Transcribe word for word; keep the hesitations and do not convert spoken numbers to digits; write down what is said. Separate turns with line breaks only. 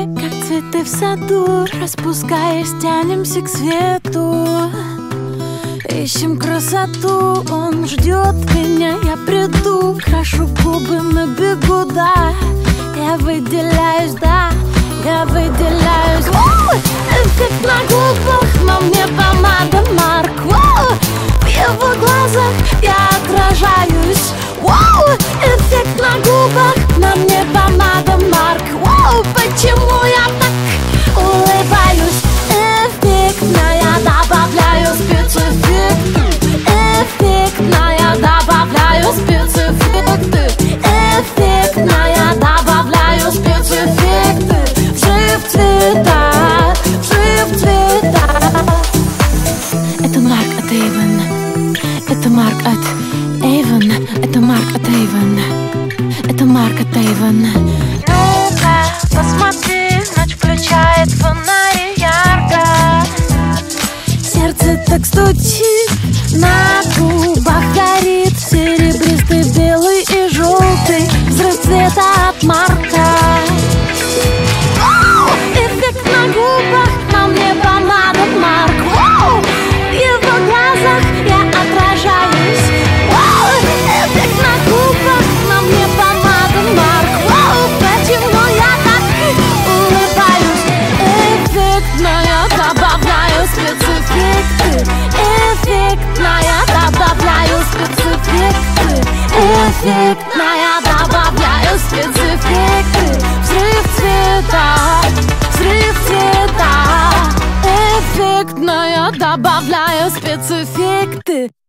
Мы, как цветы в саду, распускаясь, тянемся к свету. Ищем красоту, он ждет меня, я приду. Крашу губы на бегу, да. Я выделяюсь, да, я выделяюсь. Воу! Эффект на губах, на мне помада Марк. Воу! В его глазах я отражаюсь. Воу! Эффект на губах, на мне помада Марк. Воу! Почему я так улыбаюсь? Эффектная, добавляю спецэффекты. Эффектная, добавляю спецэффекты. Эффектная, добавляю спецэффекты. Взрыв цвета, взрыв цвета. Это Марк от Эйвен. Это Марк от Эйвен. Это Марк от Эйвен. Это Марк от Эйвен. Ну-ка, посмотри, ночь включает фонари ярко. Сердце так стучит, на губах горит серебристый, белый и желтый взрыв цвета от Марка. Воу! Эффект на губах, на мне помада Марк. Воу! В его глазах я отражаюсь. Воу! Эффект на губах, на мне помада Марк. Воу! Почему я так улыбаюсь? Эффектная, добавляю спецэффекты. Эффектная, добавляю спецэффекты. Эффектная, добавляю спецэффекты. Взрыв цвета, взрыв цвета. Эффектная, добавляю спецэффекты.